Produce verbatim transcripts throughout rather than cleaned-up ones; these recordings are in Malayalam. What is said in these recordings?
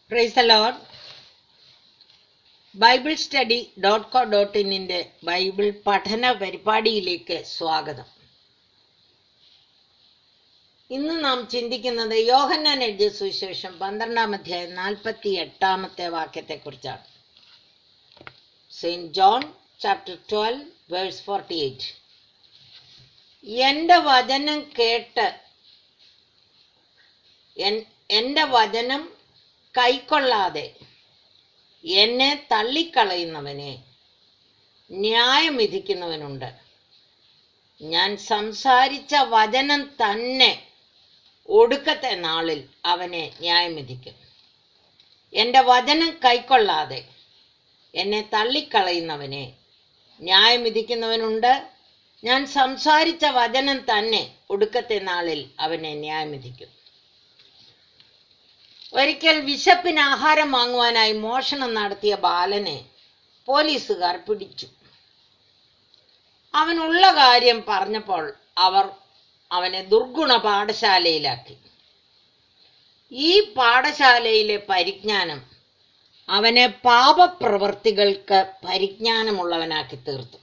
Price the Lord. Bible study dot co dot ഇന്നിൻ്റെ ബൈബിൾ പഠന പരിപാടിയിലേക്ക് സ്വാഗതം. ഇന്ന് നാം ചിന്തിക്കുന്നത് യോഹന്നാൻ എഴുതിയ സുവിശേഷം പന്ത്രണ്ടാം അധ്യായം നാൽപ്പത്തി എട്ടാമത്തെ വാക്യത്തെക്കുറിച്ചാണ്. Saint John chapter twelve verse forty eight. എൻ്റെ വചനം കേട്ട് എൻ്റെ വചനം കൈക്കൊള്ളാതെ എന്നെ തള്ളിക്കളയുന്നവനെ ന്യായം വിധിക്കുന്നവനുണ്ട്. ഞാൻ സംസാരിച്ച വചനം തന്നെ ഒടുക്കത്തെ നാളിൽ അവനെ ന്യായം വിധിക്കും. എൻ്റെ വചനം കൈക്കൊള്ളാതെ എന്നെ തള്ളിക്കളയുന്നവനെ ന്യായം വിധിക്കുന്നവനുണ്ട്. ഞാൻ സംസാരിച്ച വചനം തന്നെ ഒടുക്കത്തെ നാളിൽ അവനെ ന്യായം വിധിക്കും. ഒരിക്കൽ വിശപ്പിന് ആഹാരം വാങ്ങുവാനായി മോഷണം നടത്തിയ ബാലനെ പോലീസുകാർ പിടിച്ചു. അവനുള്ള കാര്യം പറഞ്ഞപ്പോൾ അവർ അവനെ ദുർഗുണ പാഠശാലയിലാക്കി. ഈ പാഠശാലയിലെ പരിജ്ഞാനം അവനെ പാപപ്രവർത്തികൾക്ക് പരിജ്ഞാനമുള്ളവനാക്കി തീർത്തു.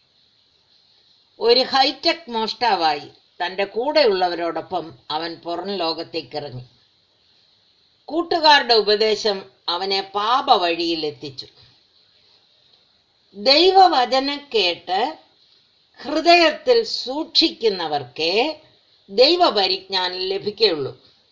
ഒരു ഹൈടെക് മോഷ്ടാവായി തൻ്റെ കൂടെയുള്ളവരോടൊപ്പം അവൻ പുറം ലോകത്തേക്ക് ഇറങ്ങി. കൂട്ടുകാരുടെ ഉപദേശം അവനെ പാപ വഴിയിലെത്തിച്ചു. ദൈവവചനം കേട്ട് ഹൃദയത്തിൽ സൂക്ഷിക്കുന്നവർക്കേ ദൈവപരിജ്ഞാനം ലഭിക്കുകയുള്ളൂ.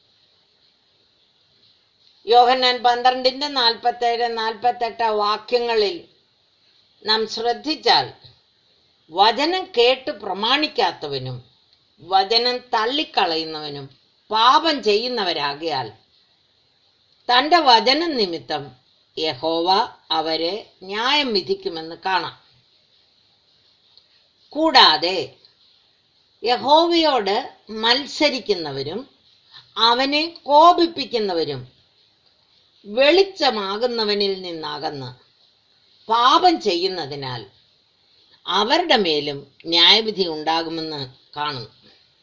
യോഹന്നാൻ പന്ത്രണ്ടിൻ്റെ നാൽപ്പത്തേഴ് നാൽപ്പത്തെട്ട് വാക്യങ്ങളിൽ നാം ശ്രദ്ധിച്ചാൽ, വചനം കേട്ട് പ്രമാണിക്കാത്തവനും വചനം തള്ളിക്കളയുന്നവനും പാപം ചെയ്യുന്നവരാകിയാൽ തൻ്റെ വചനം നിമിത്തം യഹോവ അവരെ ന്യായം വിധിക്കുമെന്ന് കാണാം. കൂടാതെ യഹോവയോട് മത്സരിക്കുന്നവരും അവനെ കോപിപ്പിക്കുന്നവരും വെളിച്ചമാകുന്നവനിൽ നിന്നകന്ന് പാപം ചെയ്യുന്നതിനാൽ അവരുടെ മേലും ന്യായവിധി ഉണ്ടാകുമെന്ന് കാണുന്നു.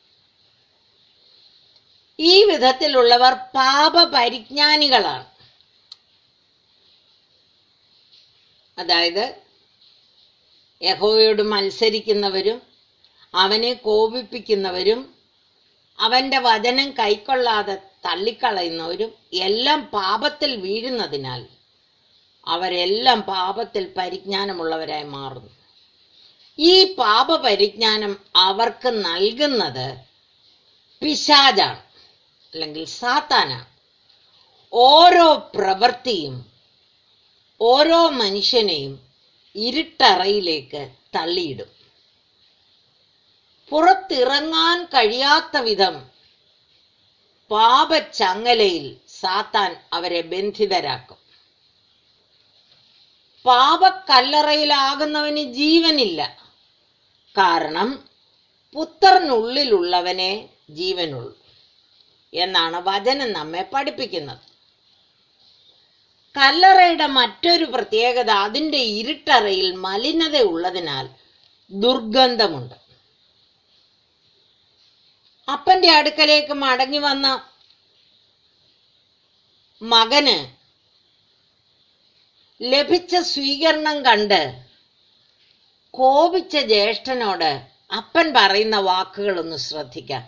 ഈ വിധത്തിലുള്ളവർ പാപപരിജ്ഞാനികളാണ്. അതായത് യഹോവയോട് മത്സരിക്കുന്നവരും അവനെ കോപിപ്പിക്കുന്നവരും അവൻ്റെ വചനം കൈക്കൊള്ളാതെ തള്ളിക്കളയുന്നവരും എല്ലാം പാപത്തിൽ വീഴുന്നതിനാൽ അവരെല്ലാം പാപത്തിൽ പരിജ്ഞാനമുള്ളവരായി മാറുന്നു. ഈ പാപപരിജ്ഞാനം അവർക്ക് നൽകുന്നത് പിശാചാണ്, അല്ലെങ്കിൽ സാത്താനാണ്. ഓരോ പ്രവൃത്തിയും ഓരോ മനുഷ്യനെയും ഇരുട്ടറയിലേക്ക് തള്ളിയിടും. പുറത്തിറങ്ങാൻ കഴിയാത്ത വിധം പാപച്ചങ്ങലയിൽ സാത്താൻ അവരെ ബന്ധിതരാക്കും. പാപക്കല്ലറയിലാകുന്നവന് ജീവനില്ല, കാരണം പുത്രനുള്ളിലുള്ളവനെ ജീവനുള്ളൂ എന്നാണ് വചനം നമ്മെ പഠിപ്പിക്കുന്നത്. കല്ലറയുടെ മറ്റൊരു പ്രത്യേകത അതിൻ്റെ ഇരുട്ടറയിൽ മലിനത ഉള്ളതിനാൽ ദുർഗന്ധമുണ്ട്. അപ്പൻ്റെ അടുക്കലേക്ക് മടങ്ങി വന്ന മകന് ലഭിച്ച സ്വീകരണം കണ്ട് കോപിച്ച ജ്യേഷ്ഠനോട് അപ്പൻ പറയുന്ന വാക്കുകളൊന്ന് ശ്രദ്ധിക്കാം.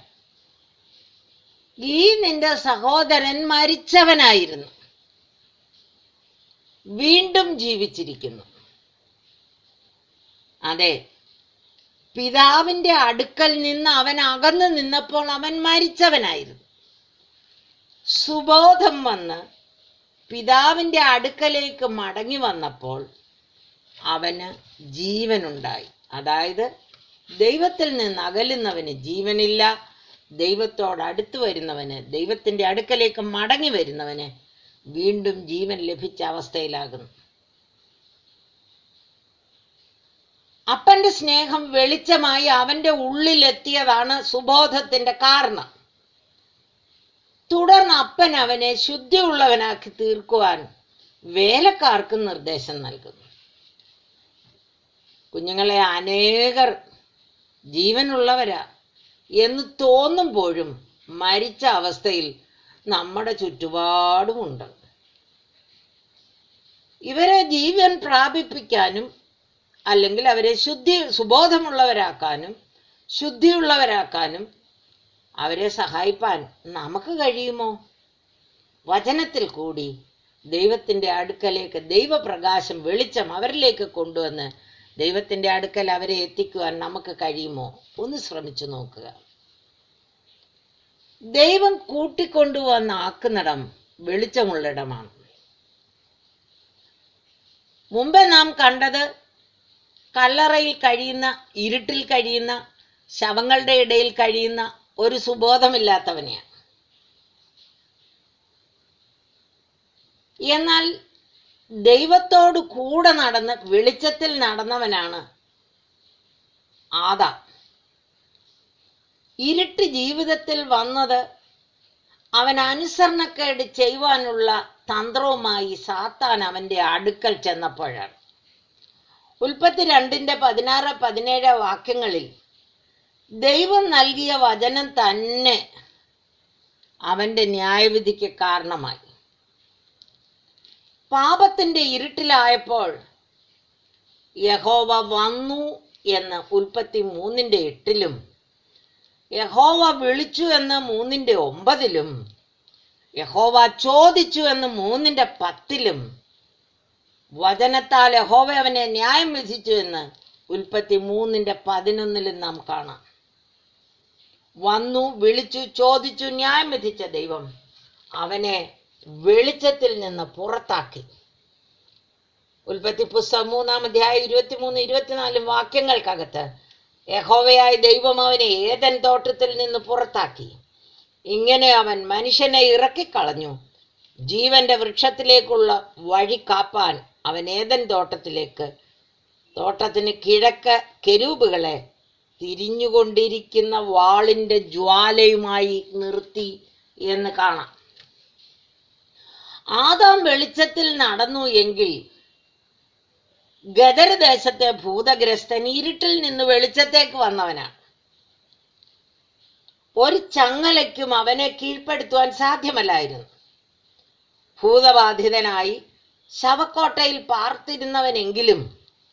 ഈ നിന്റെ സഹോദരൻ മരിച്ചവനായിരുന്നു, വീണ്ടും ജീവിച്ചിരിക്കുന്നു. അതെ, പിതാവിൻ്റെ അടുക്കൽ നിന്ന് അവൻ അകന്നു നിന്നപ്പോൾ അവൻ മരിച്ചവനായിരുന്നു. സുബോധം വന്ന് പിതാവിൻ്റെ അടുക്കലേക്ക് മടങ്ങി വന്നപ്പോൾ അവന് ജീവനുണ്ടായി. അതായത് ദൈവത്തിൽ നിന്ന് അകലുന്നവന് ജീവനില്ല, ദൈവത്തോട് അടുത്ത് വരുന്നവന്, ദൈവത്തിൻ്റെ അടുക്കലേക്ക് മടങ്ങി വരുന്നവന് വീണ്ടും ജീവൻ ലഭിച്ച അവസ്ഥയിലാകുന്നു. അപ്പൻ്റെ സ്നേഹം വെളിച്ചമായി അവൻ്റെ ഉള്ളിലെത്തിയതാണ് സുബോധത്തിൻ്റെ കാരണം. തുടർന്ന് അപ്പൻ അവനെ ശുദ്ധിയുള്ളവനാക്കി തീർക്കുവാൻ വേലക്കാർക്ക് നിർദ്ദേശം നൽകുന്നു. കുഞ്ഞുങ്ങളെ, അനേകർ ജീവനുള്ളവരാ എന്ന് തോന്നുമ്പോഴും മരിച്ച അവസ്ഥയിൽ നമ്മുടെ ചുറ്റുപാടുമുണ്ട്. ഇവരെ ജീവൻ പ്രാപിപ്പിക്കാനും അല്ലെങ്കിൽ അവരെ ശുദ്ധി സുബോധമുള്ളവരാക്കാനും ശുദ്ധിയുള്ളവരാക്കാനും അവരെ സഹായിപ്പാൻ നമുക്ക് കഴിയുമോ? വചനത്തിൽ കൂടി ദൈവത്തിൻ്റെ അടുക്കലേക്ക് ദൈവപ്രകാശം വെളിച്ചം അവരിലേക്ക് കൊണ്ടുവന്ന് ദൈവത്തിൻ്റെ അടുക്കൽ അവരെ എത്തിക്കുവാൻ നമുക്ക് കഴിയുമോ? ഒന്ന് ശ്രമിച്ചു നോക്കുക. ദൈവം കൂട്ടിക്കൊണ്ടുവന്ന് ആക്കുന്നിടം വെളിച്ചമുള്ളിടമാണ്. മുമ്പേ നാം കണ്ടത് കല്ലറയിൽ കഴിയുന്ന, ഇരുട്ടിൽ കഴിയുന്ന, ശവങ്ങളുടെ ഇടയിൽ കഴിയുന്ന ഒരു സുബോധമില്ലാത്തവനെയാണ്. എന്നാൽ ദൈവത്തോട് കൂടെ നടന്ന് വെളിച്ചത്തിൽ നടന്നവനാണ് ആദാം. ഇരുട്ട് ജീവിതത്തിൽ വന്നത് അവൻ അനുസരണക്കേട് ചെയ്യുവാനുള്ള തന്ത്രവുമായി സാത്താൻ അവൻ്റെ അടുക്കൽ ചെന്നപ്പോഴാണ്. ഉൽപ്പത്തി രണ്ടിൻ്റെ പതിനാറ് പതിനേഴ് വാക്യങ്ങളിൽ ദൈവം നൽകിയ വചനം തന്നെ അവൻ്റെ ന്യായവിധിക്ക് കാരണമായി. പാപത്തിൻ്റെ ഇരുട്ടിലായപ്പോൾ യഹോവ വന്നു എന്ന് ഉൽപ്പത്തി മൂന്നിൻ്റെ എട്ടിലും യഹോവ വിളിച്ചു എന്ന് മൂന്നിൻ്റെ ഒമ്പതിലും യഹോവ ചോദിച്ചു എന്ന് മൂന്നിൻ്റെ പത്തിലും വചനത്താൽ യഹോവ അവനെ ന്യായം വിധിച്ചു എന്ന് ഉൽപ്പത്തി മൂന്നിൻ്റെ പതിനൊന്നിലും നാം കാണാം. വന്നു, വിളിച്ചു, ചോദിച്ചു, ന്യായം വിധിച്ച ദൈവം അവനെ വെളിച്ചത്തിൽ നിന്ന് പുറത്താക്കി. ഉൽപ്പത്തി പുസ്തകം മൂന്നാം അധ്യായം ഇരുപത്തിമൂന്ന് ഇരുപത്തിനാലും വാക്യങ്ങൾക്കകത്ത് യഹോവയായ ദൈവം അവനെ ഏദൻ തോട്ടത്തിൽ നിന്ന് പുറത്താക്കി. ഇങ്ങനെ അവൻ മനുഷ്യനെ ഇറക്കിക്കളഞ്ഞു. ജീവന്റെ വൃക്ഷത്തിലേക്കുള്ള വഴി കാപ്പാൻ അവൻ ഏദൻ തോട്ടത്തിലേക്ക് തോട്ടത്തിന് കിഴക്ക് കെരൂബുകളെ തിരിഞ്ഞുകൊണ്ടിരിക്കുന്ന വാളിന്റെ ജ്വാലയുമായി നിർത്തി എന്ന് കാണാം. ആദാം വെളിച്ചത്തിൽ നടന്നു എങ്കിൽ ഗദർ ദേശത്തെ ഭൂതഗ്രസ്തൻ ഇരുട്ടിൽ നിന്ന് വെളിച്ചത്തേക്ക് വന്നവനാണ്. ഒരു ചങ്ങലയ്ക്കും അവനെ കീഴ്പ്പെടുത്തുവാൻ സാധ്യമല്ലായിരുന്നു. ഭൂതബാധിതനായി ശവക്കോട്ടയിൽ പാർത്തിരുന്നവനെങ്കിലും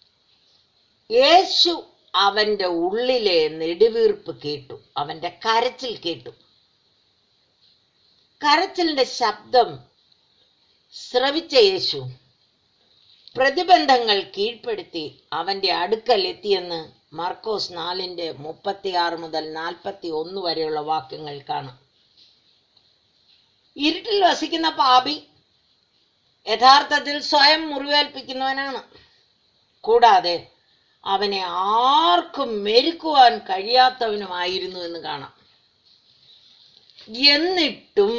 യേശു അവന്റെ ഉള്ളിലെ നെടുവീർപ്പ് കേട്ടു, അവന്റെ കരച്ചിൽ കേട്ടു. കരച്ചിലിന്റെ ശബ്ദം ശ്രവിച്ച യേശു പ്രതിബന്ധങ്ങൾ കീഴ്പ്പെടുത്തി അവന്റെ അടുക്കൽ എത്തിയെന്ന് മർക്കോസ് നാലിന്റെ മുപ്പത്തി ആറ് മുതൽ നാൽപ്പത്തി ഒന്ന് വരെയുള്ള വാക്യങ്ങൾ കാണാം. ഇരുട്ടിൽ വസിക്കുന്ന പാപി യഥാർത്ഥത്തിൽ സ്വയം മുറിവേൽപ്പിക്കുന്നവനാണ്. കൂടാതെ അവനെ ആർക്കും മെരുക്കുവാൻ കഴിയാത്തവനുമായിരുന്നു എന്ന് കാണാം. എന്നിട്ടും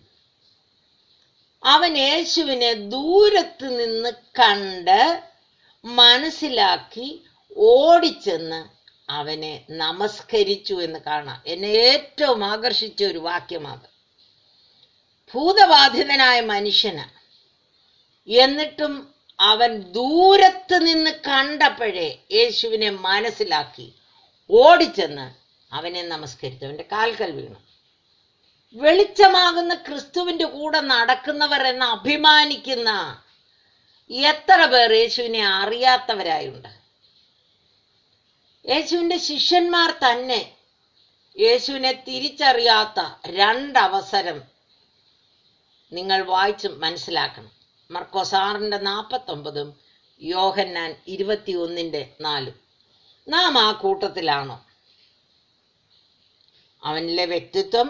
അവൻ യേശുവിനെ ദൂരത്ത് നിന്ന് കണ്ട് മനസ്സിലാക്കി ഓടിച്ചെന്ന് അവനെ നമസ്കരിച്ചു എന്ന് കാണാം. എന്നെ ഏറ്റവും ആകർഷിച്ച ഒരു വാക്യമാണ്. ഭൂതബാധിതനായ മനുഷ്യന് എന്നിട്ടും അവൻ ദൂരത്ത് നിന്ന് കണ്ടപ്പോഴേ യേശുവിനെ മനസ്സിലാക്കി ഓടിച്ചെന്ന് അവനെ നമസ്കരിച്ചു, അവന്റെ കാൽക്കൽ വീണു. വെളിച്ചമാകുന്ന ക്രിസ്തുവിന്റെ കൂടെ നടക്കുന്നവർ എന്ന് അഭിമാനിക്കുന്ന എത്ര പേർ യേശുവിനെ അറിയാത്തവരായുണ്ട്. യേശുവിന്റെ ശിഷ്യന്മാർ തന്നെ യേശുവിനെ തിരിച്ചറിയാത്ത രണ്ടവസരം നിങ്ങൾ വായിച്ച് മനസ്സിലാക്കണം. മർക്കോസ് ആറിന്റെ നാൽപ്പത്തി ഒമ്പതും യോഹന്നാൻ ഇരുപത്തി ഒന്നിന്റെ നാലും. നാം ആ കൂട്ടത്തിലാണോ? അവനിലെ വ്യക്തിത്വം,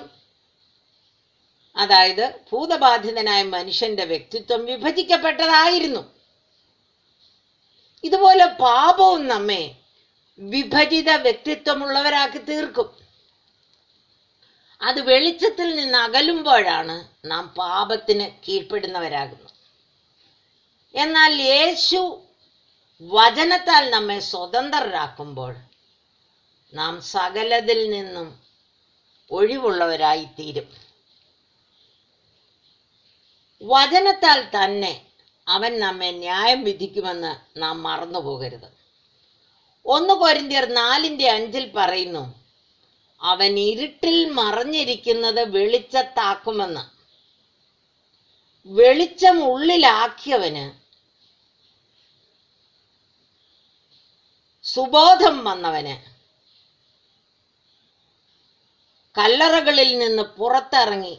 അതായത് ഭൂതബാധിതനായ മനുഷ്യന്റെ വ്യക്തിത്വം വിഭജിക്കപ്പെട്ടതായിരുന്നു. ഇതുപോലെ പാപവും നമ്മെ വിഭജിത വ്യക്തിത്വമുള്ളവരാക്കി തീർക്കും. അത് വെളിച്ചത്തിൽ നിന്ന് അകലുമ്പോഴാണ് നാം പാപത്തിന് കീഴ്പ്പെടുന്നവരാകുന്നത്. എന്നാൽ യേശു വചനത്താൽ നമ്മെ സ്വതന്ത്രരാക്കുമ്പോൾ നാം സകലതിൽ നിന്നും ഒഴിവുള്ളവരായി തീരും. വചനത്താൽ തന്നെ അവൻ നമ്മെ ന്യായം വിധിക്കുമെന്ന് നാം മറന്നു പോകരുത്. ഒന്ന് കൊരിന്ത്യർ നാലിന്റെ അഞ്ചിൽ പറയുന്നു, അവൻ ഇരുട്ടിൽ മറഞ്ഞിരിക്കുന്നത് വെളിച്ചത്താക്കുമെന്ന്. വെളിച്ചം ഉള്ളിലാക്കിയവന് സുബോധം വന്നവന് കല്ലറകളിൽ നിന്ന് പുറത്തിറങ്ങി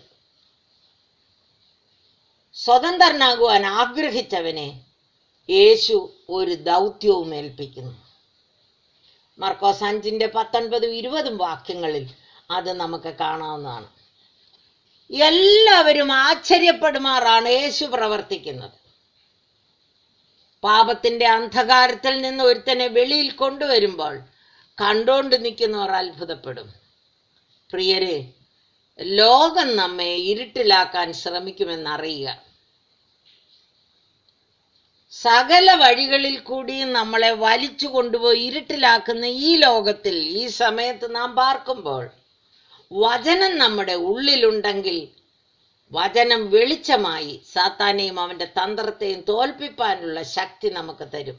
സ്വതന്ത്രനാകുവാൻ ആഗ്രഹിച്ചവനെ യേശു ഒരു ദൗത്യവും ഏൽപ്പിക്കുന്നു. മർക്കോസ് അഞ്ചിന്റെ പത്തൊൻപതും ഇരുപതും വാക്യങ്ങളിൽ അത് നമുക്ക് കാണാവുന്നതാണ്. എല്ലാവരും ആശ്ചര്യപ്പെടുമാറാണ് യേശു പ്രവർത്തിക്കുന്നത്. പാപത്തിന്റെ അന്ധകാരത്തിൽ നിന്ന് ഒരുത്തനെ വെളിയിൽ കൊണ്ടുവരുമ്പോൾ കണ്ടോണ്ട് നിൽക്കുന്നവർ അത്ഭുതപ്പെടും. പ്രിയരെ, ലോകം നമ്മെ ഇരുട്ടിലാക്കാൻ ശ്രമിക്കുമെന്നറിയുക. സകല വഴികളിൽ കൂടിയും നമ്മളെ വലിച്ചു കൊണ്ടുപോയി ഇരുട്ടിലാക്കുന്ന ഈ ലോകത്തിൽ ഈ സമയത്ത് നാം പാർക്കുമ്പോൾ വചനം നമ്മുടെ ഉള്ളിലുണ്ടെങ്കിൽ വചനം വെളിച്ചമായി സാത്താനെയും അവന്റെ തന്ത്രത്തെയും തോൽപ്പിപ്പാനുള്ള ശക്തി നമുക്ക് തരും.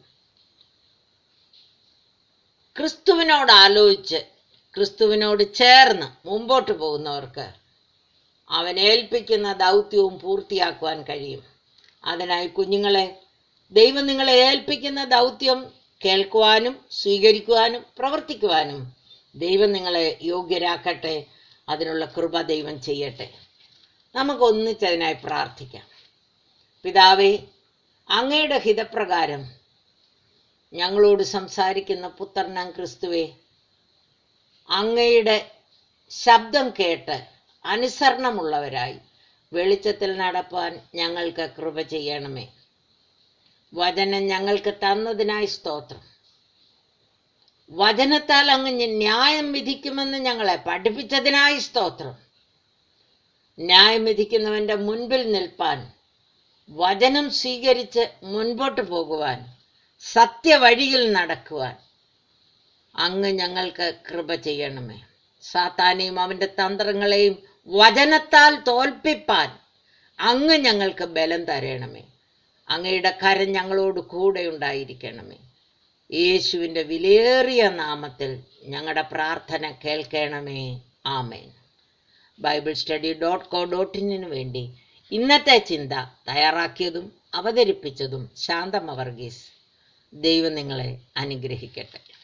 ക്രിസ്തുവിനോട് ആലോചിച്ച് ക്രിസ്തുവിനോട് ചേർന്ന് മുമ്പോട്ട് പോകുന്നവർക്ക് അവൻ ഏൽപ്പിക്കുന്ന ദൗത്യവും പൂർത്തിയാക്കുവാൻ കഴിയും. അതിനായി കുഞ്ഞുങ്ങളെ, ദൈവം നിങ്ങളെ ഏൽപ്പിക്കുന്ന ദൗത്യം കേൾക്കുവാനും സ്വീകരിക്കുവാനും പ്രവർത്തിക്കുവാനും ദൈവം നിങ്ങളെ യോഗ്യരാക്കട്ടെ. അതിനുള്ള കൃപ ദൈവം ചെയ്യട്ടെ. നമുക്കൊന്നിച്ചതിനായി പ്രാർത്ഥിക്കാം. പിതാവേ, അങ്ങയുടെ ഹിതപ്രകാരം ഞങ്ങളോട് സംസാരിക്കുന്ന പുത്രനാം ക്രിസ്തുവേ, അങ്ങയുടെ ശബ്ദം കേട്ട് അനുസരണമുള്ളവരായി വെളിച്ചത്തിൽ നടപ്പാൻ ഞങ്ങൾക്ക് കൃപ ചെയ്യണമേ. വചനം ഞങ്ങൾക്ക് തന്നതിനായി സ്തോത്രം. വചനത്താൽ അങ്ങ് ന്യായം വിധിക്കുമെന്ന് ഞങ്ങളെ പഠിപ്പിച്ചതിനായി സ്തോത്രം. ന്യായം വിധിക്കുന്നവന്റെ മുൻപിൽ നിൽപ്പാൻ, വചനം സ്വീകരിച്ച് മുൻപോട്ട് പോകുവാൻ, സത്യവഴിയിൽ നടക്കുവാൻ അങ്ങ് ഞങ്ങൾക്ക് കൃപ ചെയ്യണമേ. സാത്താനെയും അവന്റെ തന്ത്രങ്ങളെയും വചനത്താൽ തോൽപ്പിപ്പാൻ അങ്ങ് ഞങ്ങൾക്ക് ബലം തരണമേ. അങ്ങയുടെ കരം ഞങ്ങളോട് കൂടെ ഉണ്ടായിരിക്കണമേ. യേശുവിൻ്റെ വിലയേറിയ നാമത്തിൽ ഞങ്ങളുടെ പ്രാർത്ഥന കേൾക്കണമേ. ആമേൻ. Bible study dot co dot ഇന്നിനു വേണ്ടി ഇന്നത്തെ ചിന്ത തയ്യാറാക്കിയതും അവതരിപ്പിച്ചതും ശാന്തമ്മ വർഗീസ്. ദൈവം നിങ്ങളെ അനുഗ്രഹിക്കട്ടെ.